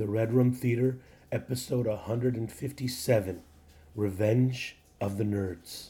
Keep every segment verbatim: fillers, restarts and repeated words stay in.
The Red Room Theater, episode one hundred fifty-seven, Revenge of the Nerds.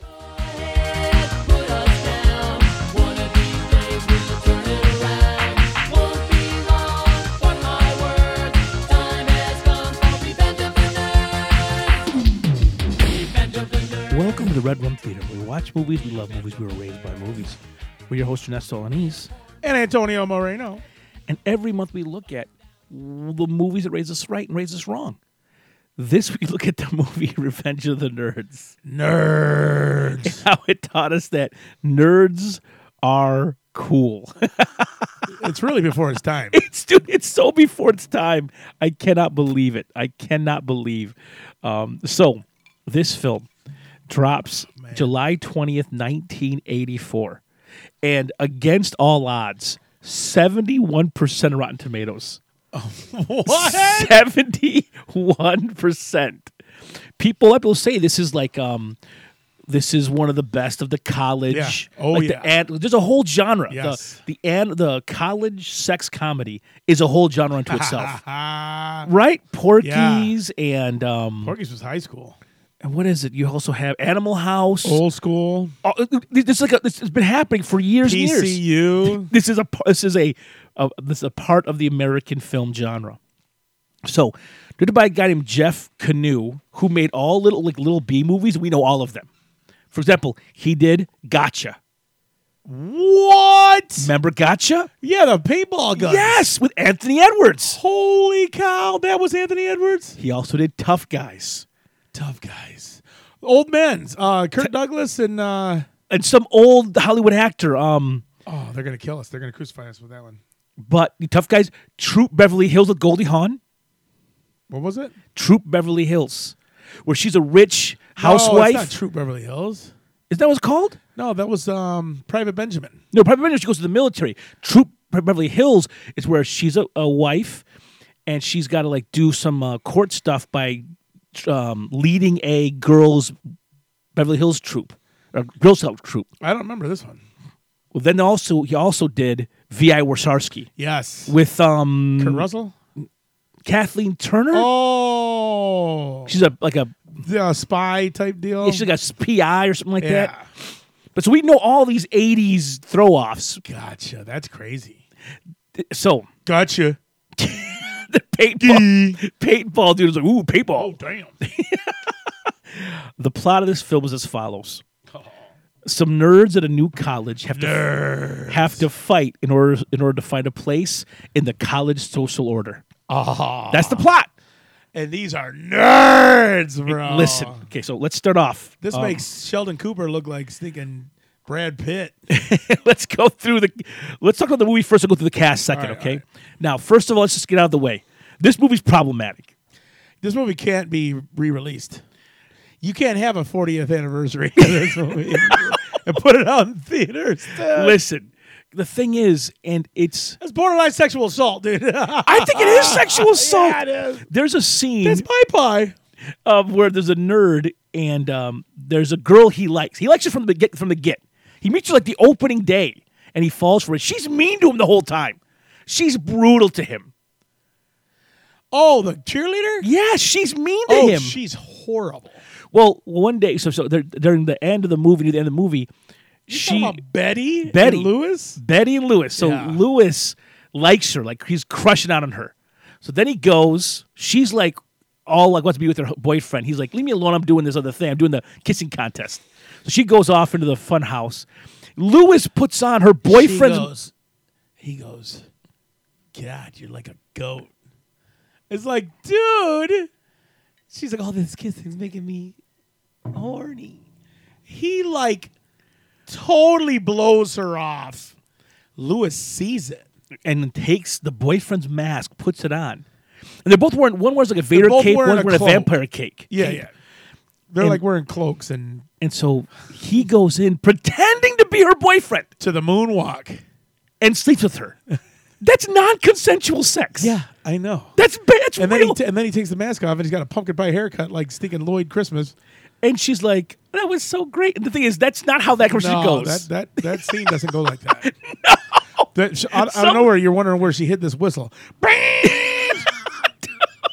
Welcome to the Red Room Theater. We watch movies, we love movies, we were raised by movies. We're your hosts, Ernesto Anís. And Antonio Moreno. And every month we look at the movies that raise us right and raise us wrong. This week we look at the movie Revenge of the Nerds. Nerds. And how it taught us that nerds are cool. It's really before its time. It's dude, it's so before its time. I cannot believe it. I cannot believe. Um, so this film drops Man. July twentieth, nineteen eighty-four. And against all odds, seventy-one percent Rotten Tomatoes. What? seventy-one percent. People, people say this is like um, this is one of the best of the college. Yeah. Oh, like yeah. The ad, there's a whole genre. Yes. The the, an, the college sex comedy is a whole genre unto itself. Right? Porky's and um, Porky's was high school. and what is it? You also have Animal House. Old school. Oh, this is like a, this has been happening for years P and years. C U. This is a this is a, a this is a part of the American film genre. So, directed by a guy named Jeff Canoe, who made all little like little B movies. We know all of them. For example, he did Gotcha. What? Remember Gotcha? Yeah, the paintball gun. Yes, with Anthony Edwards. Holy cow, that was Anthony Edwards? He also did Tough Guys. Tough guys. Old men's. Uh, Kirk Douglas and... Uh, And some old Hollywood actor. Um, oh, they're going to kill us. They're going to crucify us with that one. but the Tough Guys, Troop Beverly Hills with Goldie Hawn. What was it? Troop Beverly Hills, where she's a rich No, housewife. it's not Troop Beverly Hills. Is that what it's called? No, that was um, Private Benjamin. No, Private Benjamin, she goes to the military. Troop Beverly Hills is where she's a, a wife, and she's got to like do some uh, court stuff by um, leading a girls' Beverly Hills troop, or Girl Scout troop. I don't remember this one. Well, then also he also did V I Warshawski Yes. with um, Kurt Russell? Kathleen Turner. Oh. She's a like a The spy type deal. yeah, she's like a P I or something like yeah. that. But so we know all these eighties throw-offs. Gotcha. That's crazy. So Gotcha. the paintball, paintball dude was like, ooh, paintball. Oh, damn. The plot of this film is as follows. Some nerds at a new college have to Nerds. have to fight in order in order to find a place in the college social order. Oh. That's the plot. And these are nerds, bro. Listen, okay, so let's start off. This Um, makes Sheldon Cooper look like stinking Brad Pitt. let's go through the. Let's talk about the movie first. I'll go through the cast second. All right, okay. all right. Now, first of all, let's just get out of the way. This movie's problematic. This movie can't be re-released. You can't have a fortieth anniversary of this movie and put it out in theaters. dude. Listen, the thing is, and it's. That's borderline sexual assault, dude. I think it is sexual assault. Yeah, it is. There's a scene. That's pie pie. um, where there's a nerd and um, there's a girl he likes. He likes her from the get. From the get, he meets her like the opening day, and he falls for it. She's mean to him the whole time. She's brutal to him. Oh, the cheerleader? Yeah, she's mean to Oh, him. she's horrible. Well, one day, so so there- during the end of the movie, near the end of the movie, You she talking about Betty, Betty. and Lewis. Betty and Lewis. So Yeah. Lewis likes her, like he's crushing out on her. So then he goes. She's like all like wants to be with her boyfriend. He's like, leave me alone. I'm doing this other thing. I'm doing the kissing contest. So she goes off into the fun house. Lewis puts on her boyfriend's. She goes, he goes, God, you're like a goat. It's like, dude. She's like, all this kissing's making me horny. He like totally blows her off. Lewis sees it. and takes the boyfriend's mask, puts it on, and they're both wearing. One wears like a Vader both cape, wearing one's a wearing a cloak. vampire cake. Yeah, cape. yeah. They're And- like wearing cloaks and And so he goes in pretending to be her boyfriend to the moonwalk. and sleeps with her. That's non-consensual sex. I know. That's ba- that's And then, real. he t- and then he takes the mask off and he's got a pumpkin pie haircut like stinking Lloyd Christmas. and she's like, "That was so great." And the thing is, that's not how that conversation No, goes. that that that scene doesn't go like that. no, that, sh- out, out Some- of nowhere, you're wondering where she hid this whistle.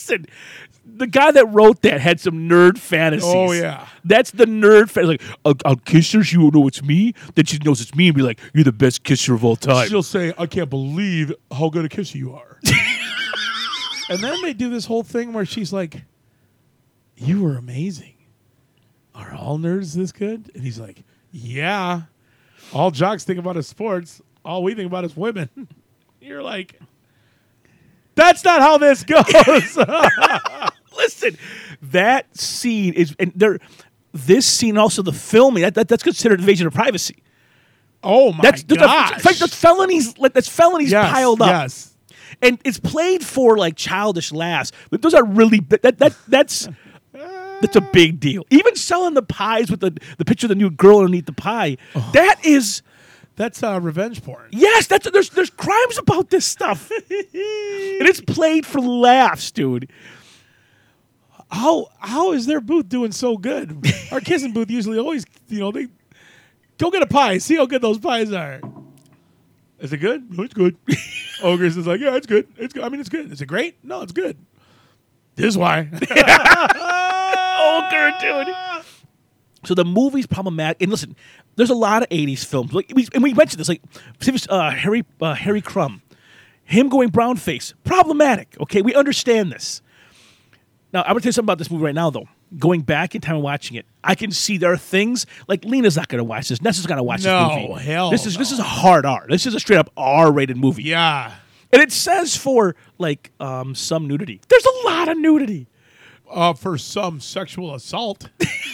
Listen, the guy that wrote that had some nerd fantasies. Oh, yeah. That's the nerd fantasy. Like, I'll, I'll kiss her. She won't know it's me. Then she knows it's me and be like, you're the best kisser of all time. She'll say, I can't believe how good a kisser you are. And then they do this whole thing where she's like, you were amazing. Are all nerds this good? And he's like, yeah. All jocks think about is sports. All we think about is women. You're like, that's not how this goes. Listen, that scene is, and there, this scene also the filming that, that that's considered invasion of privacy. Oh my That's gosh. that's, that's, like, that's felonies. Like that's felonies yes, piled up. Yes. And it's played for like childish laughs, but those are really that that that's that's a big deal. Even selling the pies with the the picture of the new girl underneath the pie, Oh. that is. That's uh, revenge porn. Yes, that's there's there's crimes about this stuff, and it's played for laughs, dude. How how is their booth doing so good? Our kissing booth usually always, you know, they go get a pie, see how good those pies are. Is it good? No, it's good. Ogres is like, yeah, it's good. It's good. I mean, it's good. Is it great? No, it's good. This is why. Ogre, dude. So the movie's problematic. And listen, there's a lot of eighties films. Like we, and we mentioned this, like uh, Harry uh, Harry Crumb, him going brown face, problematic. Okay, we understand this. Now I'm gonna tell you something about this movie right now, though. Going back in time and watching it, I can see there are things like Lena's not gonna watch this. Nessa's gonna watch No, this movie. hell This is no. this is a hard R. This is a straight up R-rated movie. Yeah. And it says for like um, some nudity. There's a lot of nudity. Uh, for some sexual assault.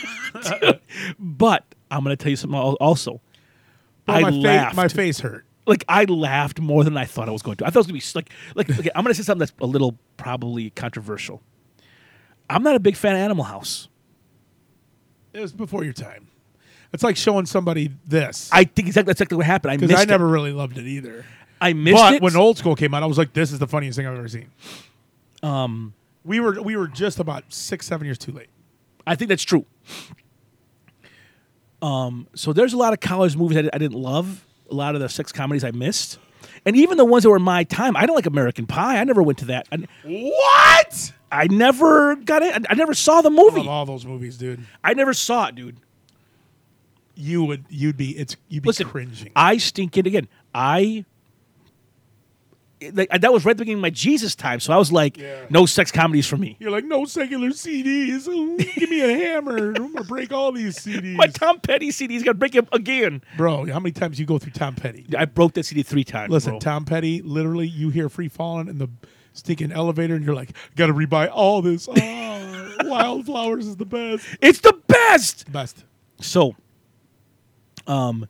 But I'm going to tell you something al- also. Well, I my, fa- laughed. my face hurt. Like, I laughed more than I thought I was going to. I thought it was going to be like, like okay, I'm going to say something that's a little probably controversial. I'm not a big fan of Animal House. It was before your time. It's like showing somebody this. I think exactly that's exactly what happened. I missed Because I it. never really loved it either. I missed But it. when Old School came out, I was like, this is the funniest thing I've ever seen. Um, we were we were just about six, seven years too late. I think that's true. Um, so there's a lot of college movies I, di- I didn't love. A lot of the sex comedies I missed. And even the ones that were my time. I don't like American Pie. I never went to that. I, What? I never got it. I, I never saw the I movie. love all those movies, dude. I never saw it, dude. You would you'd be it's you'd be Listen, cringing. I stink it again. I like, that was right at the beginning of my Jesus time, so I was like, Yeah. no sex comedies for me. You're like, no secular C Ds. Ooh, give me a hammer. I'm gonna break all these C Ds. My Tom Petty C D's got to break it again. Bro, how many times you go through Tom Petty? I broke that C D three times. Listen, bro. Tom Petty, literally, you hear Free Falling in the stinking elevator, and you're like, gotta rebuy all this. Oh, Wildflowers is the best. It's the best. Best. So, um,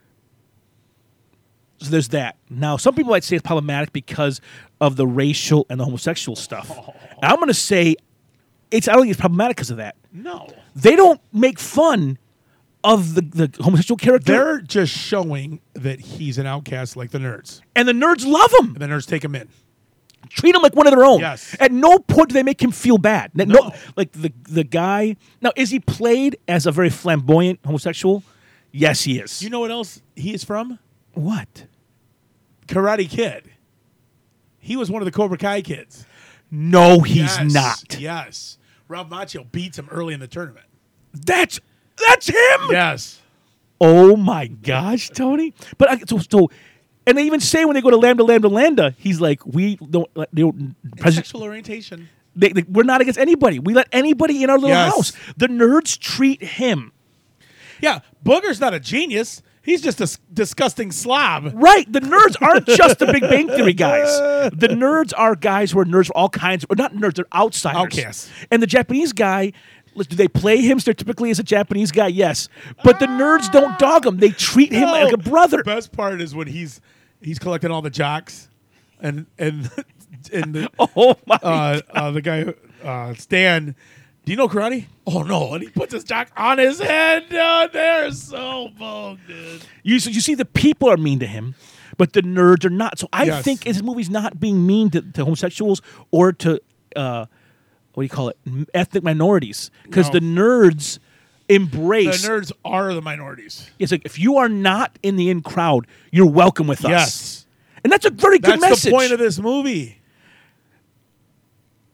so there's that. Now, some people might say it's problematic because of the racial and the homosexual stuff. And I'm going to say it's. I don't think it's problematic because of that. No. They don't make fun of the, the homosexual character, They're just showing that he's an outcast like the nerds. and the nerds love him. And the nerds take him in. Treat him like one of their own. Yes. At no point do they make him feel bad. No, No. like the the guy. Now, is he played as a very flamboyant homosexual? Yes, he is. You know what else he is from? what? Karate Kid. He was one of the Cobra Kai kids. No, he's Yes. not. Yes. Ralph Macchio beats him early in the tournament. That's that's him. Yes. Oh my gosh, Tony! But I, so, so, and they even say when they go to Lambda, Lambda, Lambda, he's like, we don't, they don't president, Sexual orientation. they, they- we're not against anybody. We let anybody in our little Yes. house. The nerds treat him Yeah, Booger's not a genius. He's just a s- disgusting slob. right. The nerds aren't just the Big Bang Theory guys. The nerds are guys who are nerds for all kinds. Or not nerds, they're outsiders. Outcasts. And the Japanese guy. Do they play him stereotypically as a Japanese guy? Yes. But the nerds don't dog him. They treat him like a brother. The best part is when he's he's collecting all the jocks, and and and the, Oh my uh, uh, the guy uh, Stan. Do you know karate? Oh no! And he puts his jock on his head. Dude, they're so bone, dude. You, so you see, the people are mean to him, but the nerds are not. So I Yes. think this movie's not being mean to, to homosexuals or to, uh, what do you call it, M- ethnic minorities. Because No. the nerds The embrace. nerds are the minorities. It's like, if you are not in the in crowd, you're welcome with us. Yes, And that's a very good that's message. the point of this movie.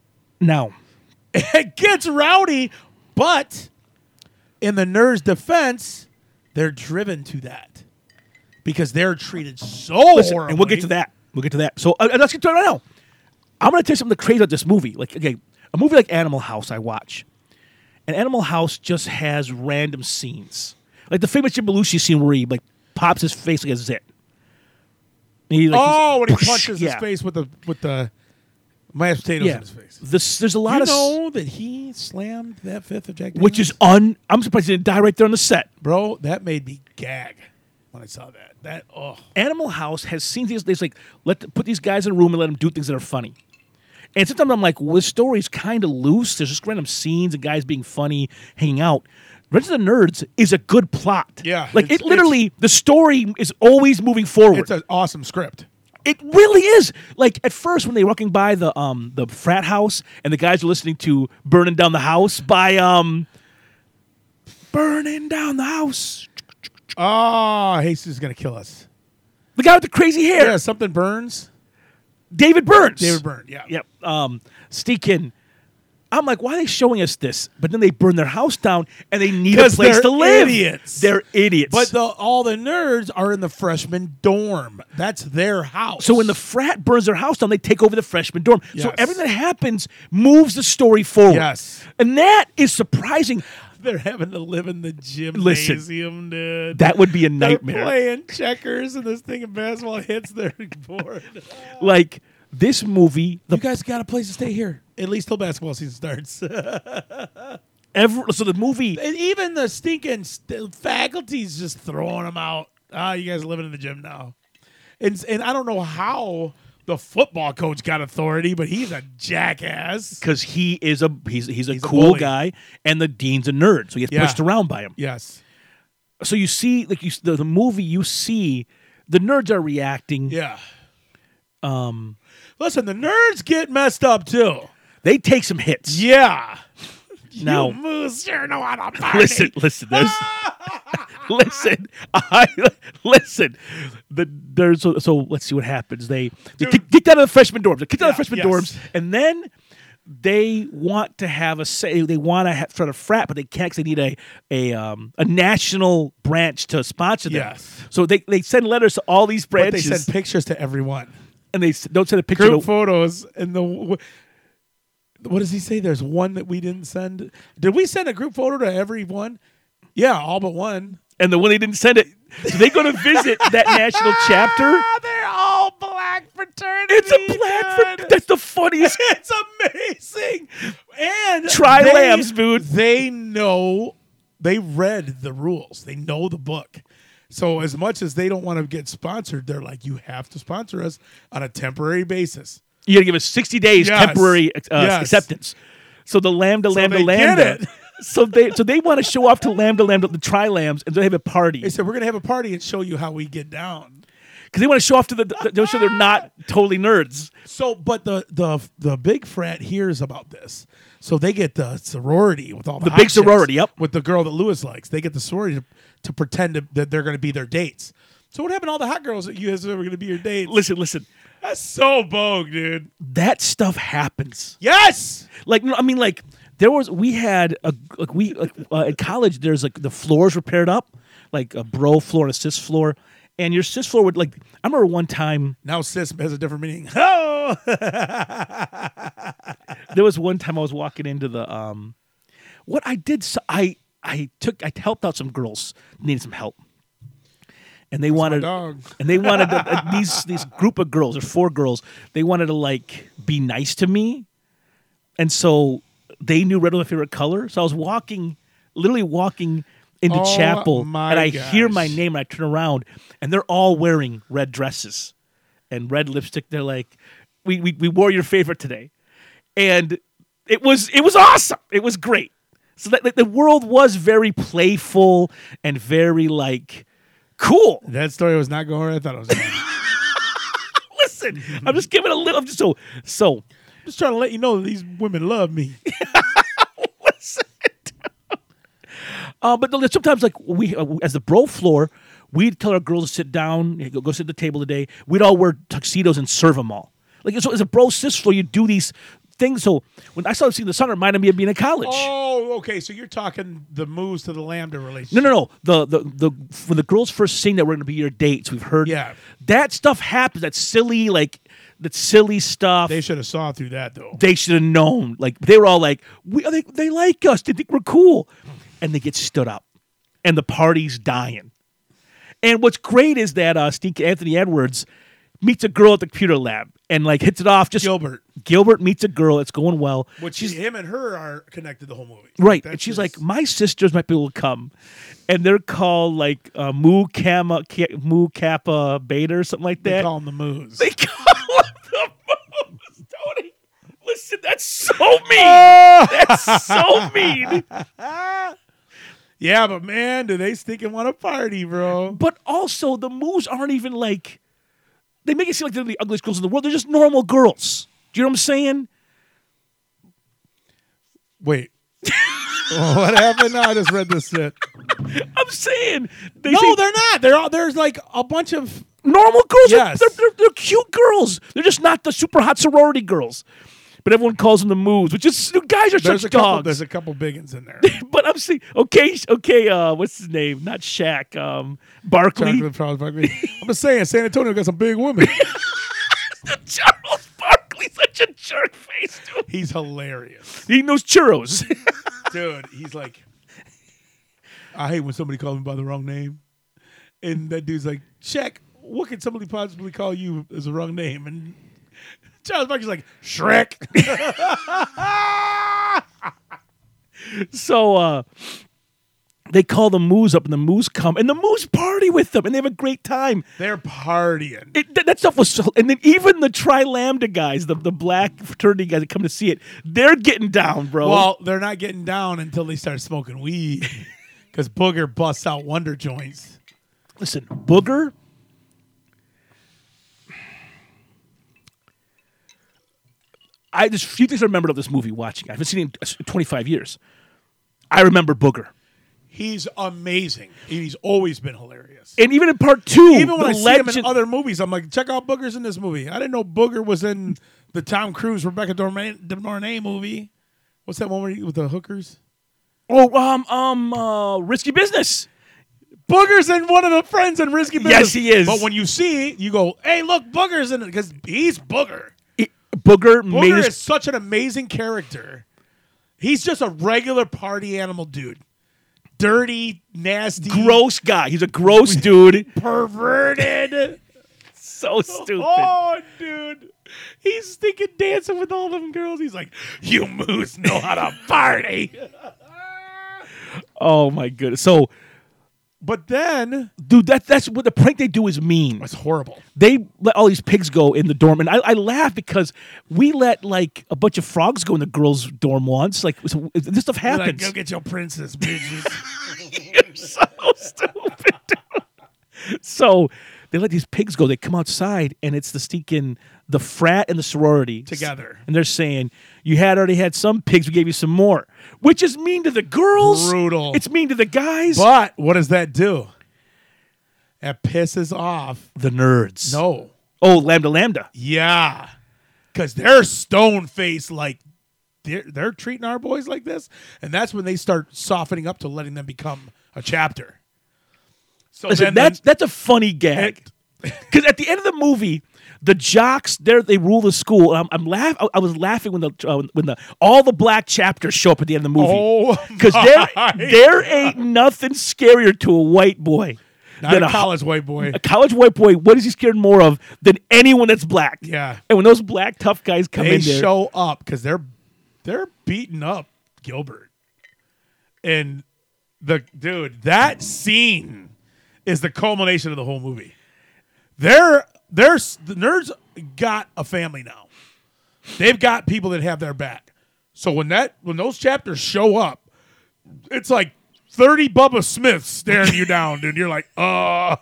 Now, It gets rowdy, but in the nerds' defense, they're driven to that because they're treated so listen, horribly. and we'll get to that. We'll get to that. So uh, let's get to it right now. I'm going to tell you something crazy about this movie. Like, okay, a movie like Animal House, I watch, and Animal House just has random scenes, like the famous Jim Belushi scene where he like pops his face like a zit. And he, like, Oh, when he's- he punches yeah. his face with the with the mashed potatoes Yeah, in his face. this, there's a lot You of s- know that he slammed that fifth of Jack Daniels? which is un. I'm surprised he didn't die right there on the set. Bro, that made me gag when I saw that. That oh, Animal House has seen these. There's like let the, put these guys in a room and let them do things that are funny. And sometimes I'm like, well, this story's kind of loose. There's just random scenes and guys being funny, hanging out. Revenge of the Nerds is a good plot. Yeah, like it's- it literally, the story is always moving forward. it's an awesome script. It really is. Like at first, when they were walking by the um the frat house and the guys are listening to "Burning Down the House" by um, "Burning Down the House." Oh, Jesus is gonna kill us. The guy with the crazy hair, Yeah, something burns. David Burns. David Byrne. Yeah. Yep. Um, Steakin. I'm like, why are they showing us this? But then they burn their house down and they need a 'Cause place they're to live. idiots. They're idiots. But the, all the nerds are in the freshman dorm. That's their house. so when the frat burns their house down, they take over the freshman dorm. So Yes. everything that happens moves the story forward. Yes. And that is surprising. they're having to live in the gymnasium, dude. That would be a They're nightmare. playing checkers and this thing of basketball hits their board. Like this movie, the You guys got a place to stay here, at least till basketball season starts. ever so the movie And even the stinking st- faculty's just throwing them out. Ah, you guys are living in the gym now. And and I don't know how the football coach got authority, but he's a jackass. because he is a he's he's a He's a cool bully. guy and the dean's a nerd, so he gets Yeah. pushed around by him. Yes. So you see, like you the, the movie, you see the nerds are reacting. Yeah. Um. Listen, the nerds get messed up too. They take some hits. Yeah. Now- you moose sure know how to party. Listen, listen, there's listen, I listen. The there's so, so let's see what happens. They they Dude. kick, kicked out of the freshman dorms. They kicked out of the Yeah, freshman yes. dorms, and then they want to have a say. They want to ha- start a frat, but they can't because they need a a um a national branch to sponsor them. Yes. So they they send letters to all these But they branches, send pictures to everyone. and they s- don't send a picture. Group To, photos and the. What does he say? There's one that we didn't send. Did we send a group photo to everyone? Yeah, all but one. and the one they didn't send it. So they go to visit that national chapter. Ah, they're all black fraternity. It's a black. dude. Fr- that's the funniest. It's amazing. And Try they- lambs, dude. They know, they read the rules. They know the book. So as much as they don't want to get sponsored, they're like, you have to sponsor us on a temporary basis. You got to give us sixty days Yes. temporary uh, Yes. acceptance. So the lambda, lambda, they get lambda. it. So they so they want to show off to lambda, lambda, the tri lambs, and they have a party They said, we're going to have a party and show you how we get down. because they want to show off to the. They want to show they're not totally nerds. So, but the the the big frat hears about this, so they get the sorority with all the, The hot big chicks, sorority, yep. with the girl that Lewis likes. They get the sorority to, to pretend to, that they're going to be their dates. So, what happened to all the hot girls that you guys were going to be your dates? Listen, listen. That's so bogue, dude. That stuff happens. Yes, Like no, I mean, like there was we had a like we like uh, at college. There's like the floors were paired up, like a bro floor and a cis floor, and your cis floor would like. I remember one time now cis has a different meaning. Oh, there was one time I was walking into the um, what I did. So I I took I helped out some girls that needed some help, and they wanted dog. and they wanted to, uh, these these group of girls or four girls. They wanted to like be nice to me, and so they knew red was my favorite color. So I was walking, literally walking into Oh, chapel, my and I hear my gosh. name, and I turn around, and they're all wearing red dresses and red lipstick. They're like, "We we we wore your favorite today," and it was it was awesome. It was great. So that, that the world was very playful and very like cool. That story was not going where I thought it was going. Listen, I'm just giving a little. I'm just so so. Just trying to let you know that these women love me. Listen. Uh, but no, sometimes, like we, uh, as the bro floor, we'd tell our girls to sit down, go, go sit at the table today. We'd all wear tuxedos and serve them all. Like so, as a bro cis floor, you do these thing. So when I started seeing the song, it reminded me of being in college. Oh, okay. So you're talking the moves to the Lambda relationship. No, no, no. The the the when the girls first sing that we're going to be your dates, we've heard Yeah. that stuff happens. That silly, like that silly stuff. They should have saw through that though. They should have known. Like they were all like, we they, they like us. They think we're cool, and they get stood up, and the party's dying. And what's great is that uh, Steve Anthony Edwards meets a girl at the computer lab and like hits it off. Just Gilbert. Gilbert meets a girl. It's going well. Which she's him and her are connected the whole movie. right, That's and she's just- like, my sisters might be able to come, and they're called like uh, Mu Kappa Ka- Mu Kappa Beta or something like they that. call him the moves. They call them the moves, Tony. Listen, that's so mean. That's so mean. Yeah, but man, do they stick and want to party, bro? But also, the moves aren't even like, they make it seem like they're the ugliest girls in the world. They're just normal girls. Do you know what I'm saying? Wait. Oh, what happened? No, I just read this shit. I'm saying. They No, say they're not. They're all, there's like a bunch of. normal girls. Yes. They're, they're, they're cute girls. They're just not the super hot sorority girls. But everyone calls them the moves, which is, guys are There's such a couple. dogs. There's a couple biggins in there. But I'm saying, okay, okay, uh, what's his name? Not Shaq. Um, Barkley. Chocolate Charles Barkley. I'm just saying, San Antonio got some big women. Charles Barkley's such a jerk face, dude. He's hilarious, Eating those churros. dude. He's like, I hate when somebody calls me by the wrong name, and that dude's like, Shaq, what could somebody possibly call you as a wrong name? And Charles Barkley's like, Shrek. So uh, they call the Moose up, and the Moose come, and the Moose party with them, and they have a great time. They're partying. It, that, that stuff was so, and then even the Tri Lambda guys, the, the black fraternity guys that come to see it, they're getting down, bro. Well, they're not getting down until they start smoking weed, because Booger busts out Wonder joints. Listen, Booger. I there's a few things I remembered of this movie watching. I haven't seen it in twenty-five years. I remember Booger. He's amazing. He's always been hilarious. And even in part two, Even when the I see legend, him in other movies, I'm like, check out Booger's in this movie. I didn't know Booger was in the Tom Cruise Rebecca De Mornay movie. What's that one where he, with the hookers? oh, um, um, uh, Risky Business. Booger's in one of the friends in Risky Business. Yes, he is. But when you see, you go, hey, look, Booger's in it, because he's Booger. It- Booger, made Booger his, is such an amazing character. He's just a regular party animal dude. Dirty, nasty, gross guy. He's a gross dude. perverted. So stupid. Oh, dude. He's stinking dancing with all them girls. He's like, you moose know how to party. Oh my goodness. So, But then, dude, that that's what the prank they do is mean. it's horrible. They let all these pigs go in the dorm, and I, I laugh because we let like a bunch of frogs go in the girls' dorm once. Like so, this stuff You're like, happens. go get your princess, bitches. You're so stupid. dude. So they let these pigs go. They come outside, and it's the stinking the frat and the sorority Together. and they're saying you had already had some pigs. We gave you some more, which is mean to the girls. Brutal. It's mean to the guys. But what does that do? That pisses off. the nerds. No. Oh, lambda lambda. Yeah. Because they're stone faced like they're, they're treating our boys like this. And that's when they start softening up to letting them become a chapter. So Listen, then that's the- that's a funny gag. Because at the end of the movie, the jocks they they rule the school. I'm, I'm laugh. I, I was laughing when the uh, when the all the black chapters show up at the end of the movie. Oh, because there my there ain't nothing scarier to a white boy not than a a, college white boy. a college white boy. What is he scared more of than anyone that's black? Yeah. And when those black tough guys come They in there, show up because they're they're beating up Gilbert. And the dude, that scene is the culmination of the whole movie. They're they're the nerds got a family now. They've got people that have their back. So when that when those chapters show up, it's like thirty Bubba Smiths staring you down, dude. You're like, uh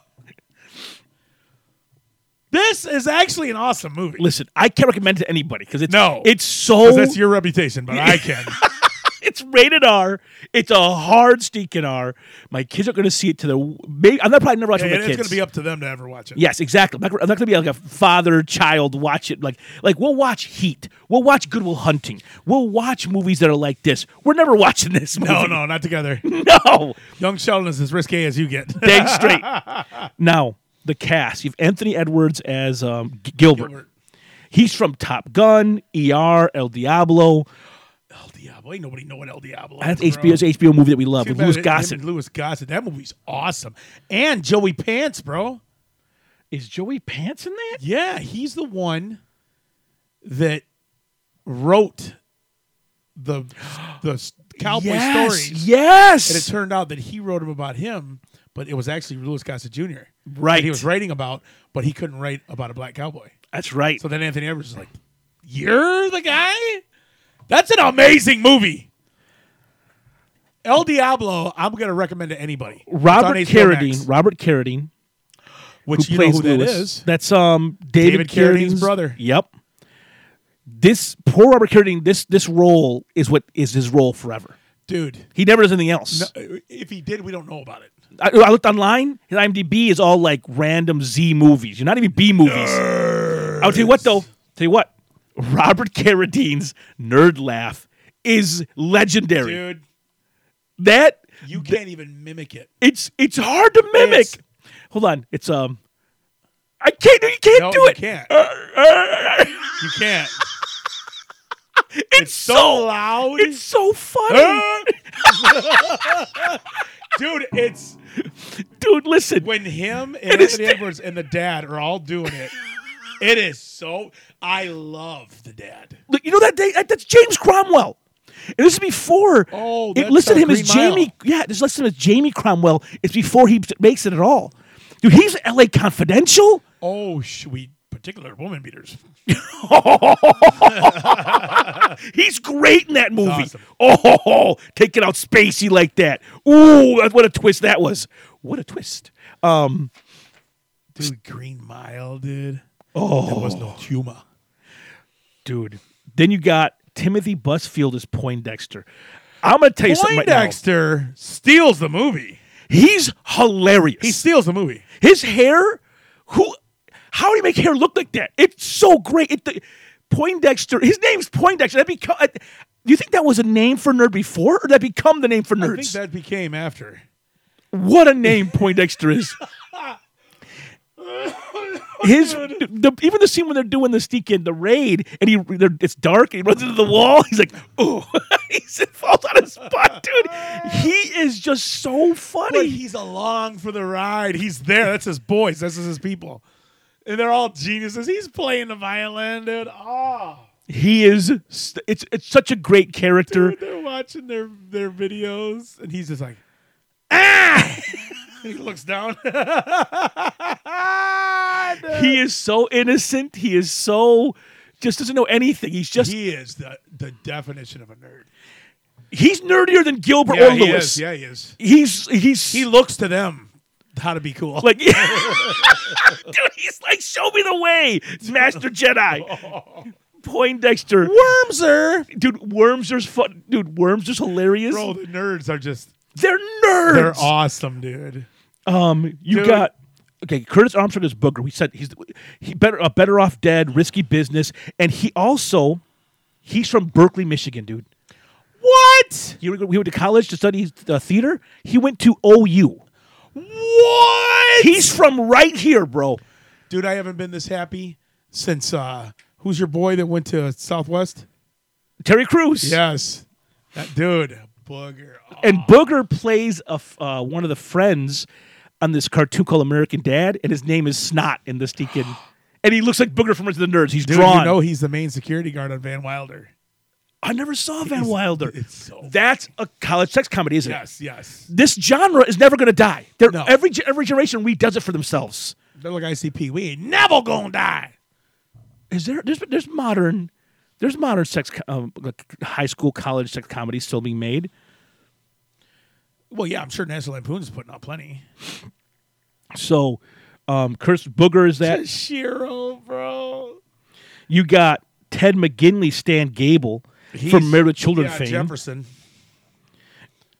this is actually an awesome movie. listen, I can't recommend it to anybody because it's No. it's so 'Cause that's your reputation, but I can. It's rated R. It's a hard stinking R. My kids are going to see it to their. Maybe, I'm not probably never watching Yeah, with my it's kids. going to be up to them to ever watch it. Yes, exactly. I'm not, I'm not going to be like a father child watch it. Like, like we'll watch Heat. We'll watch Good Will Hunting. We'll watch movies that are like this. We're never watching this movie. No, no, not together. no. Young Sheldon is as risque as you get. Dang straight. Now the cast. You have Anthony Edwards as um, G- Gilbert. Gilbert. He's from Top Gun, E R, El Diablo. El Diablo. Ain't nobody know what El Diablo is. That's bro. H B O's H B O movie that we love Too with bad Louis it- him Gossett. and Louis Gossett. That movie's awesome. And Joey Pants, bro. Is Joey Pants in that? Yeah, he's the one that wrote the the s- cowboy yes, stories. yes. And it turned out that he wrote them about him, but it was actually Louis Gossett Junior Right. that he was writing about, but he couldn't write about a black cowboy. That's right. So then Anthony Edwards was like, "You're the guy? That's an amazing movie." El Diablo, I'm going to recommend to anybody. It's on Robert H B O Max, Carradine. Robert Carradine, which who you plays know who Lewis. that is. That's um David, David Carradine's Carradine's brother. Yep. This poor Robert Carradine. This this role is what is his role forever. Dude, He never does anything else. no, if he did, we don't know about it. I, I looked online. His IMDb is all like random Z movies. You're not even B movies. I'll tell you what, though. Tell you what. Robert Carradine's nerd laugh is legendary. Dude, That you can't even mimic it. it's it's hard to mimic. It's- Hold on. It's um. I can't. You can't No, do you it. can't. Uh, uh, You can't. it's, so so loud. It's so funny, Dude, it's dude. Listen. when him and It is- Anthony Edwards and the dad are all doing it. It is so. I love the dad. Look, you know that day that, that's James Cromwell. And this is before. Oh, it that's, listed uh, him as Green Mile. Jamie. Yeah, just listed him as Jamie Cromwell. It's before he makes it at all. Dude, he's L A Confidential. Oh, sweet. Particular woman beaters. He's great in that movie. awesome. Oh, taking out Spacey like that. Ooh, that's what a twist that was. What a twist. Um, Dude, Green Mile, dude. oh, There was no humor. dude. Then you got Timothy Busfield as Poindexter. I'm gonna tell you something right now. Poindexter steals the movie. He's hilarious. He steals the movie. His hair, who, how do you make hair look like that? It's so great. It, the, Poindexter, his name's Poindexter. That become. Uh, do you think that was a name for nerd before, or did that become the name for I think nerds? that became after. What a name Poindexter is. His the, even the scene when they're doing the sneak in the raid and he they're- it's dark and he runs into the wall. He's like, oh, he falls on his butt, dude. He is just so But funny. he's along for the ride. He's there. That's his boys. That's his people. And they're all geniuses. He's playing the violin, dude. Oh. He is. st- It's it's such a great character. Dude, they're watching their, their videos, and he's just like, ah! He looks down. He is so innocent. He is so just doesn't know anything. He's just he is the, the definition of a nerd. he's nerdier than Gilbert Yeah, or he Lewis. is. Yeah, he is. He's he's He looks to them how to be cool. like dude, he's like, show me the way, Master Jedi. Poindexter. Wormser. Dude, Wormser's fun. Dude, Wormser's hilarious. Bro, the nerds are just, They're nerds. they're awesome, dude. Um, you Dude. got okay. Curtis Armstrong is Booger. We said he's he better uh, better off dead. Risky Business, and he also he's from Berkeley, Michigan, dude. What? He, we went to college to study uh, theater. He went to O U. What? He's from right here, bro. Dude, I haven't been this happy since, uh, who's your boy that went to Southwest? Terry Crews. Yes. That dude, booger. Oh, And Booger plays a f- uh, one of the friends on this cartoon called American Dad, and his name is Snot in this deacon. And he looks like Booger from Into the Nerds. He's dude, drawn. you know he's the main security guard on Van Wilder. I never saw Van It's- Wilder. it's so- That's a college sex comedy, isn't it? Yes, yes. This genre is never going to die. They're, No. Every ge- every generation redoes it for themselves. They're like I C P. We ain't never gonna die. Is there? There's there's modern, there's modern sex, co- um, like high school, college sex comedies still being made. Well, yeah, I'm sure National Lampoon's putting out plenty. So, um, Curse Booger is that. Shiro, bro. You got Ted McGinley, Stan Gable from Married with Children yeah, fame. Jefferson.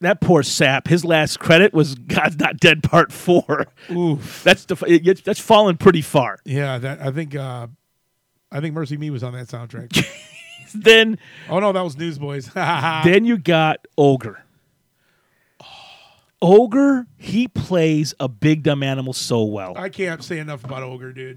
that poor sap. His last credit was God's Not Dead Part Four. Oof. That's the it, gets- that's fallen pretty far. Yeah, that I think uh, I think Mercy Me was on that soundtrack. Then Oh no, that was Newsboys. then you got Ogre. Ogre, he plays a big dumb animal so well. I can't say enough about Ogre, dude.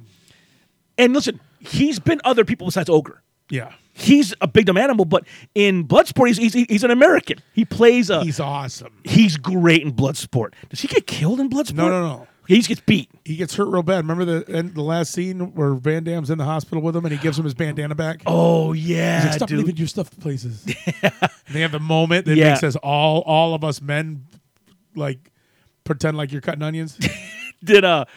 And listen, he's been other people besides Ogre. Yeah, He's a big dumb animal, but in Bloodsport, he's he's, he's an American. He plays a. he's awesome. He's great in Bloodsport. Does he get killed in Bloodsport? No, no, no. He just gets beat. He gets hurt real bad. Remember the end, the last scene where Van Damme's in the hospital with him and he gives him his bandana back? Oh He's yeah, like, stop dude. leaving your stuff places. And they have the moment that Yeah. makes us all all of us men like pretend like you're cutting onions. Did uh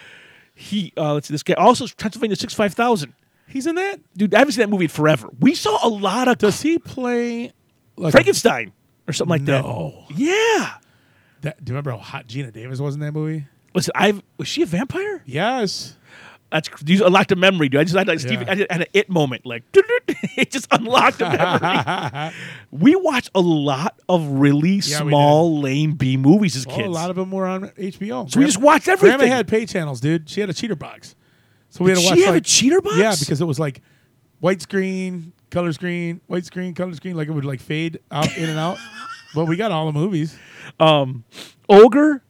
he uh let's see this guy also Transylvania six five thousand. He's in that. Dude, I haven't seen that movie in forever. We saw a lot of Does he play like Frankenstein or something like No. that. Yeah. that? Do you remember how hot Gina Davis was in that movie? Listen, I was she a vampire? Yes. That's you unlocked a memory, dude. I just had like Stephen, Yeah. I just had an it moment, like it just unlocked a memory. We watched a lot of really we small, lame B movies as Well, kids. a lot of them were on H B O. so we just watched everything. Grandma had pay channels, dude. She had a cheater box. So we Did had to she watch have a like, cheater box? Yeah, because it was like white screen, color screen, white screen, color screen, like it would like fade out in and out. But we got all the movies. um, Ogre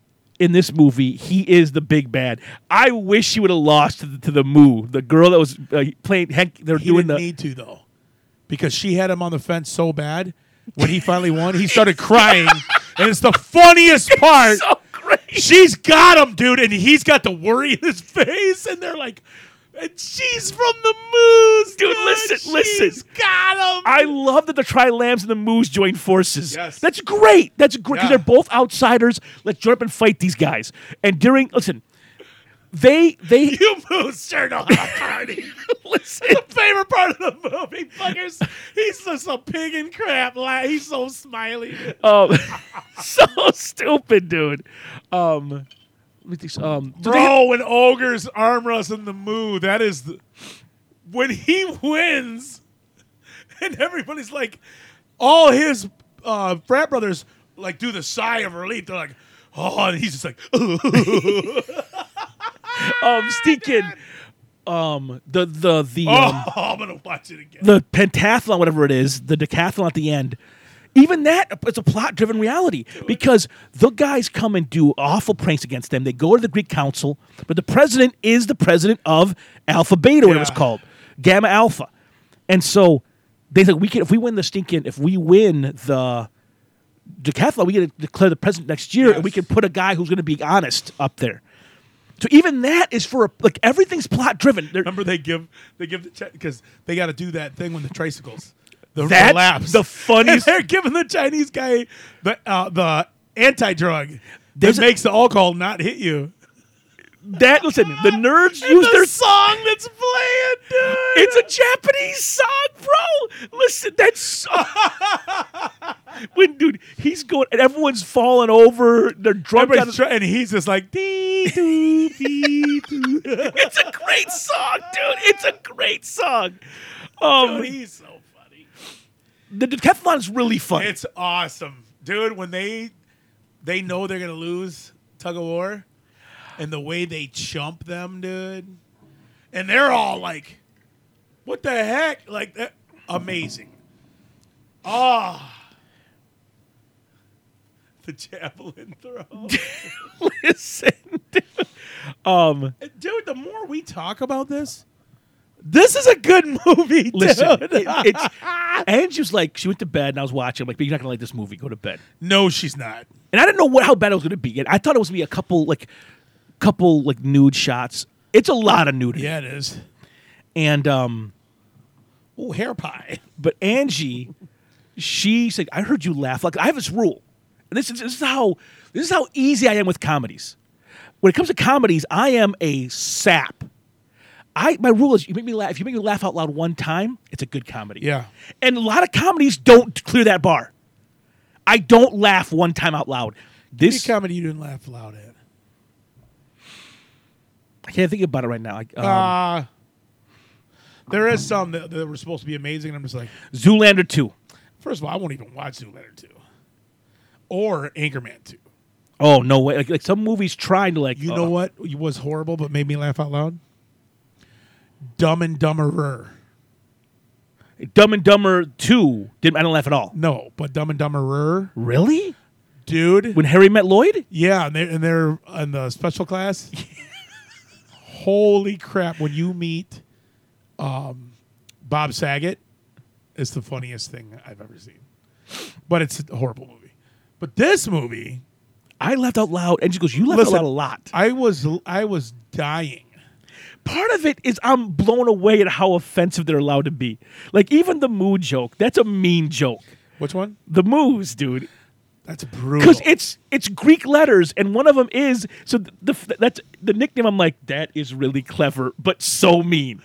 in this movie, he is the big bad. I wish he would have lost to the, to the Moo, the girl that was uh, playing. Heck, they're He doing didn't the. need to though, because she had him on the fence so bad. When he finally won, he started crying, and it's the funniest part. So great. She's got him, dude, and he's got the worry in his face, and they're like, and she's from the Moose, Dude, listen, She's listen. got him. I love that the Tri-Lambs and the Moos join forces. Yes. That's great. That's great because Yeah. they're both outsiders. Let's join up and fight these guys. And during, listen, they, they, You Moose sure know how to party. listen. Favorite part of the movie, fuckers. He's just a pig in crap. la- He's so smiley. Um, so stupid, dude. Um, let me think, um, do they- Bro, when Ogre's arm wrestling the Moo, that is the, when he wins, and everybody's like, all his uh, frat brothers like do the sigh of relief. They're like, oh, and he's just like, um, Steakin, um, the the the um, oh, I'm gonna watch it again. the pentathlon, whatever it is, the decathlon at the end. Even that, it's a plot-driven reality because the guys come and do awful pranks against them. They go to the Greek council, but the president is the president of Alpha Beta, whatever it's Yeah. called, Gamma Alpha, and so they think we can if we win the stinking if we win the decathlon, we get to declare the president next year, and we Yes. can put a guy who's going to be honest up there. So even that is for a, like everything's plot-driven. They're- Remember they give they give the because they got to do that thing when the tricycles. The, the That's laps. the funniest- And they're giving the Chinese guy the uh, the anti-drug that There's a- makes the alcohol not hit you. That listen, the nerds And use the their song that's playing, dude. It's a Japanese song, bro. Listen, that's so when, dude, he's going and everyone's falling over. They're drunk. Everybody's Out of, try- and he's just like dee doo dee doo. it's a great song, dude. It's a great song. Um, Dude, he's so funny. the decathlon is really fun. It's awesome, dude. When they they know they're gonna lose tug of war, and the way they chump them, dude, and they're all like, "What the heck?" Like that, amazing. Ah, the javelin throw, Listen, dude. Um, dude. The more we talk about this, this is a good movie. listen, dude. it, it's Angie's like she went to bed and I was watching. I'm like, but you're not gonna like this movie. Go to bed. No, she's not. And I didn't know what how bad it was gonna be. And I thought it was gonna be a couple like, couple like nude shots. It's a lot of nudity. Yeah, it is. And um. Oh, hair pie. But Angie, she said, "I heard you laugh." Like I have this rule, and this is this is how this is how easy I am with comedies. When it comes to comedies, I am a sap. I my rule is you make me laugh. If you make me laugh out loud one time, it's a good comedy. Yeah. And a lot of comedies don't clear that bar. I don't laugh one time out loud. This This comedy you didn't laugh loud at. I can't think about it right now. Like, um, Uh, there is some that, that were supposed to be amazing, and I'm just like, Zoolander two. first of all, I won't even watch Zoolander two. or Anchorman two. Oh no way! Like, like some movies trying to like. You uh, know what was horrible but made me laugh out loud? Dumb and Dumberer. Dumb and Dumber two. Didn't I don't laugh at all. No, but Dumb and Dumberer, Really? dude. When Harry met Lloyd? Yeah, and they're, and they're in the special class. Holy crap! When you meet um, Bob Saget, it's the funniest thing I've ever seen. But it's a horrible movie. But this movie, I laughed out loud, and she goes, "You laughed Listen, out loud a lot." I was I was dying. Part of it is I'm blown away at how offensive they're allowed to be. Like even the moo joke, that's a mean joke. Which one? The moos, dude. That's brutal. Because it's it's Greek letters, and one of them is so the, the that's the nickname. I'm like, that is really clever, but so mean.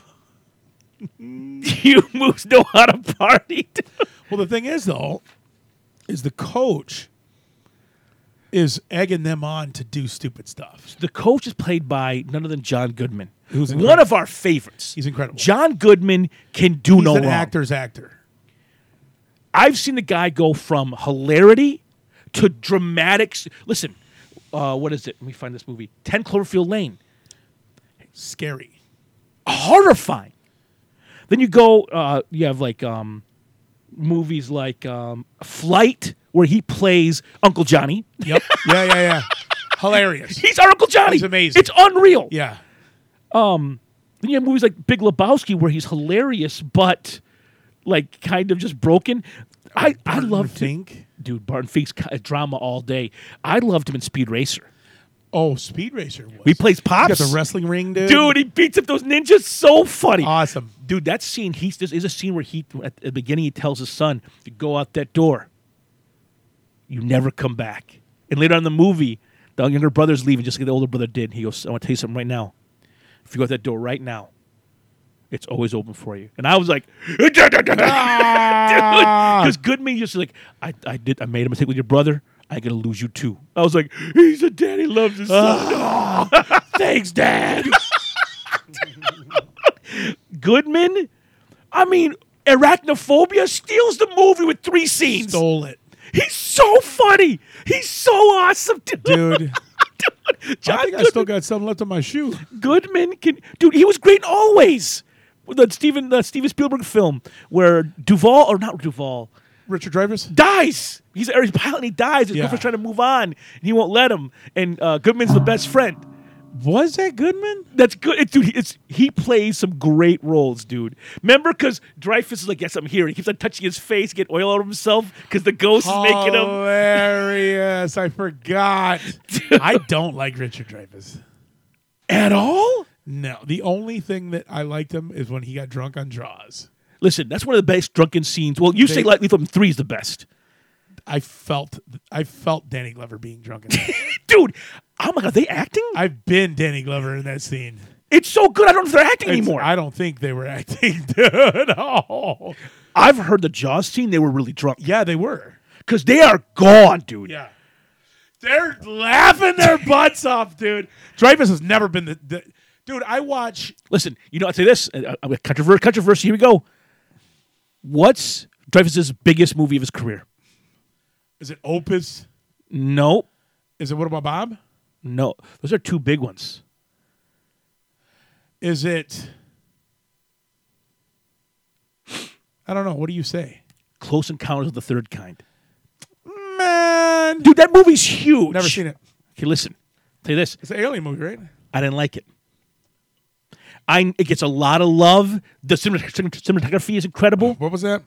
You moves know how to party. Dude. Well, the thing is, though, is the coach is egging them on to do stupid stuff. The coach is played by none other than John Goodman, Who's one incredible. of our favorites. He's incredible. John Goodman can do He's no an wrong. actor's actor. I've seen the guy go from hilarity to dramatics. Listen, uh, what is it? Let me find this movie. ten Cloverfield Lane. Scary. Horrifying. Then you go, uh, you have like um, movies like um, Flight, where he plays Uncle Johnny. Yep. yeah, yeah, yeah. Hilarious. He's our Uncle Johnny. He's amazing. It's unreal. Yeah. Then you have movies like Big Lebowski, where he's hilarious, but like kind of just broken. I, I Barton love Fink. Dude, Barton Fink's ki- drama all day. I loved him in Speed Racer. Oh, Speed Racer. Was. He plays Pops. He's got the wrestling ring, dude. Dude, he beats up those ninjas. So funny. Awesome. Dude, that scene, he's, there is a scene where he, at the beginning, he tells his son, to go out that door. You never come back. And later on in the movie, the younger brother's leaving just like the older brother did. He goes, I want to tell you something right now. If you go out that door right now, it's always open for you. And I was like, dude, because Goodman just like, I, I did, I made a mistake with your brother. I'm gonna lose you too. I was like, he's a dad. He loves his son. Thanks, Dad. Goodman, I mean, Arachnophobia steals the movie with three scenes. Stole it. He's so funny. He's so awesome, dude. Dude. Dude, John I think Goodman, I still got some left on my shoe. Goodman can, dude. He was great in Always. The Steven, the Steven Spielberg film where Duvall or not Duvall Richard Dreyfuss? dies. He's, or he's pilot and he dies. His Yeah. girlfriend's trying to move on and he won't let him. And uh, Goodman's the best friend. Was that Goodman? That's good, it, dude. It's he plays some great roles, dude. Remember, because Dreyfuss is like, yes, I'm here. He keeps on touching his face, get oil out of himself because the ghost is making him. Hilarious. I forgot. I don't like Richard Dreyfuss. At all? No. The only thing that I liked him is when he got drunk on Jaws. Listen, that's one of the best drunken scenes. Well, you They- say like Lethal Weapon three is the best. I felt I felt Danny Glover being drunk in that. Dude, oh my God, are they acting? I've been Danny Glover in that scene. It's so good. I don't know if they're acting It's- anymore. I don't think they were acting, dude. No. I've heard the Jaws scene, they were really drunk. Yeah, they were. Because they are gone, dude. Yeah. They're laughing their butts off, dude. Dreyfuss has never been the, the dude. I watch. Listen, you know, I'll say this. Uh, uh, controversy, controversy, here we go. What's Dreyfuss's biggest movie of his career? Is it Opus? Nope. Is it What About Bob? No. Those are two big ones. Is it? I don't know. What do you say, Close Encounters of the Third Kind. man? Dude, that movie's huge. Never seen it. Okay, listen. I'll tell you this. It's an alien movie, right? I didn't like it. I it gets a lot of love. The cinemat- cinematography is incredible. What was that?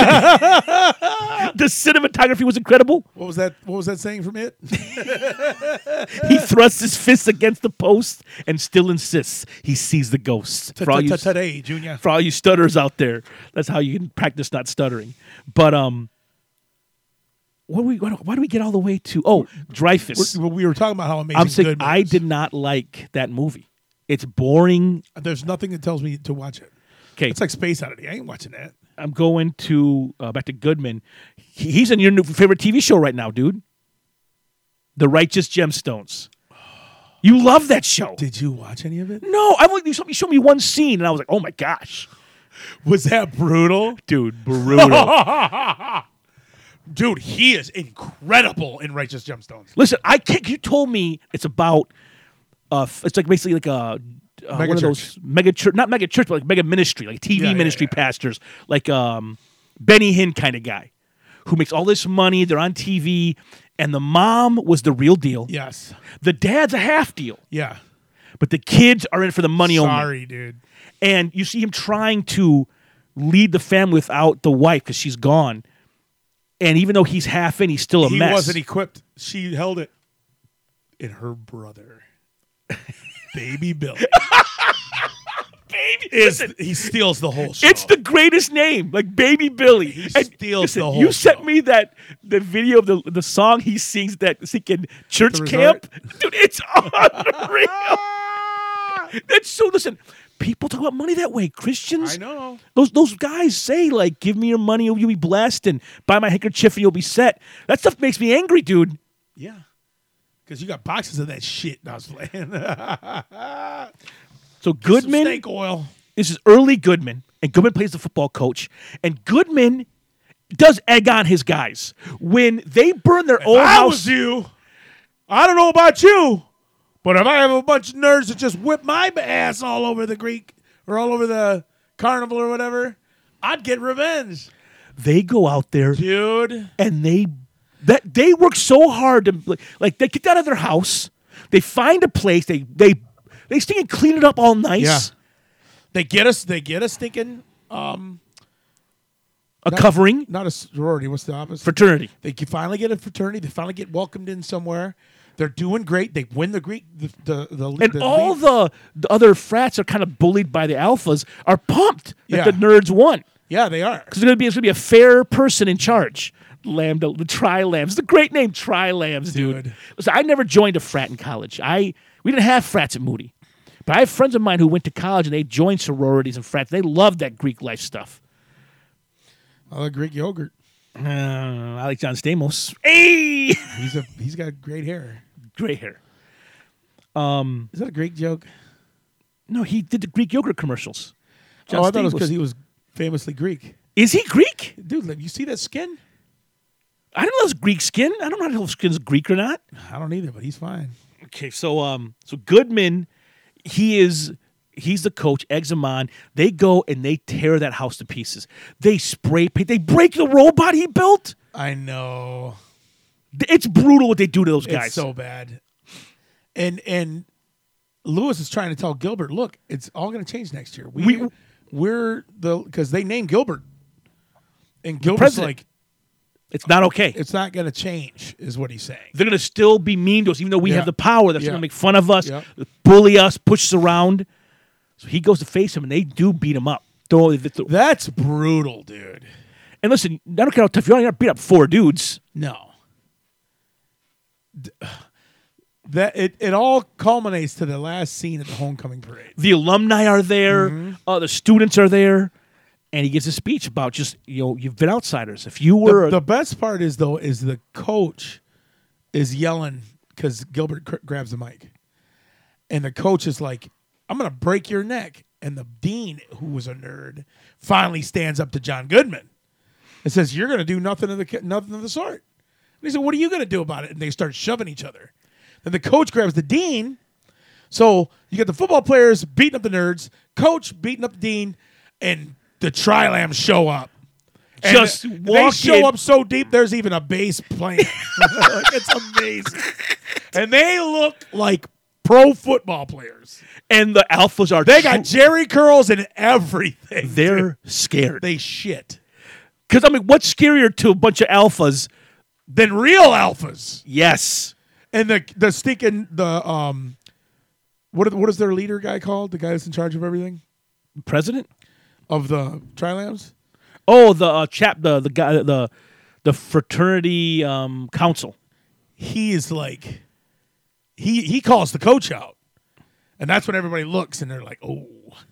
The cinematography was incredible. What was that? What was that saying from it? He thrusts his fists against the post and still insists he sees the ghost. For all you, Today, Junior. for all you stutterers out there, that's how you can practice not stuttering. But um, what do we? Why do, why do we get all the way to? Oh, Dreyfuss. We're- We were talking about how amazing. I'm saying Goodman I is. did not like that movie. It's boring. There's nothing that tells me to watch it. Okay, It's like Space Oddity. I ain't watching that. I'm going to uh, back to Goodman. He, he's in your new favorite T V show right now, dude. The Righteous Gemstones. You love that show. Did you watch any of it? No, I only you showed, you showed me one scene, and I was like, "Oh my gosh, Was that brutal? dude, brutal." Dude, he is incredible in Righteous Gemstones. Listen, I can't. You told me it's about. Uh, f- it's like basically like a uh, Mega one of those mega church, not mega church, but like mega ministry, like T V Yeah, yeah, ministry yeah. pastors, like um, Benny Hinn kind of guy, who makes all this money. They're on T V, and the mom was the real deal. Yes. The dad's a half deal, Yeah. but the kids are in it for the money only. Sorry, dude. And you see him trying to lead the family without the wife because she's gone. And even though he's half in, he's still a He mess. wasn't equipped. She held it. And her brother, Baby Billy, Baby, is listen, he steals the whole show. it's the greatest name, like Baby Billy. He steals the whole You sent show. me that the video of the the song he sings that freaking church The camp, resort? dude. It's unreal. That's so. Listen, people talk about money that way. Christians, I know. Those those guys say like, "Give me your money, you'll be blessed," and buy my handkerchief and you'll be set. That stuff makes me angry, dude. Yeah. Because you got boxes of that shit. No, I was playing. So Some Goodman, snake oil. this is early Goodman, and Goodman plays the football coach, and Goodman does egg on his guys when they burn their own If I house. was you, I don't know about you, but if I have a bunch of nerds that just whip my ass all over the Greek or all over the carnival or whatever, I'd get revenge. They go out there Dude. and they that they work so hard to like, like they get out of their house, they find a place, they they they stink and clean it up all nice. Yeah. They get us, they get us thinking, um, A covering not a sorority, what's the opposite? fraternity. They can finally get a fraternity. They finally get welcomed in somewhere. They're doing great. They win the Greek, the the, the And the all league. the, the other frats are kind of bullied by the alphas are pumped that Yeah. the nerds won. Yeah, they are. Because it's gonna be it's gonna be a fair person in charge. Lambda, the Tri Lambs. It's a great name, Tri Lambs, dude. Dude. Listen, I never joined a frat in college. I we didn't have frats at Moody, but I have friends of mine who went to college and they joined sororities and frats. They loved that Greek life stuff. I like Greek yogurt. Uh, I like John Stamos. Hey, He's a he's got great hair. great hair. Is that a Greek joke? No, he did the Greek yogurt commercials. John oh, I thought it was Stamos. because he was famously Greek. Is he Greek? Dude, like, you see that skin? I don't know if it's Greek skin. I don't know if skin's Greek or not. I don't either, but he's fine. Okay, so um, so Goodman, he is he's the coach. Eggs him on. They go and they tear that house to pieces. They spray paint. They break the robot he built. I know. It's brutal what they do to those guys. It's so bad. And and Lewis is trying to tell Gilbert, look, it's all going to change next year. We, We- we're the because they named Gilbert, and Gilbert's president. like, It's not okay. it's not going to change, is what he's saying. They're gonna still be mean to us, even though we Yeah. have the power. They're still Yeah. gonna make fun of us, Yeah. bully us, push us around. So he goes to face him, and they do beat him up. Throw, throw- That's brutal, dude. and listen, I don't care how tough you are. You're not beat up four dudes. No. D- That it, it all culminates to the last scene at the homecoming parade. The alumni are there. Mm-hmm. Uh, the students are there. And he gives a speech about just, you know, you've been outsiders. If you The, were. the best part is though is the coach is yelling because Gilbert cr- grabs the mic, and the coach is like, "I'm gonna break your neck." And the dean, who was a nerd, finally stands up to John Goodman and says, "You're gonna do nothing of the ki- nothing of the sort." And he said, "What are you gonna do about it?" And they start shoving each other. Then the coach grabs the dean. So you get the football players beating up the nerds, coach beating up the dean, and the Tri-Lams show up. And Just they walk show in. up so deep, there's even a bass playing. Like, it's amazing. And they look like pro football players. and the alphas are. They got Jerry curls and everything. They're scared. They shit. Because, I mean, what's scarier to a bunch of alphas? Then real alphas. Yes. And the the stinking the um what are- what is their leader guy called? The guy that's in charge of everything? President? Of the Tri-Lams? Oh, the uh, chap, the the guy, the the fraternity um, council. He is like he he calls the coach out. And that's when everybody looks and they're like, "Oh."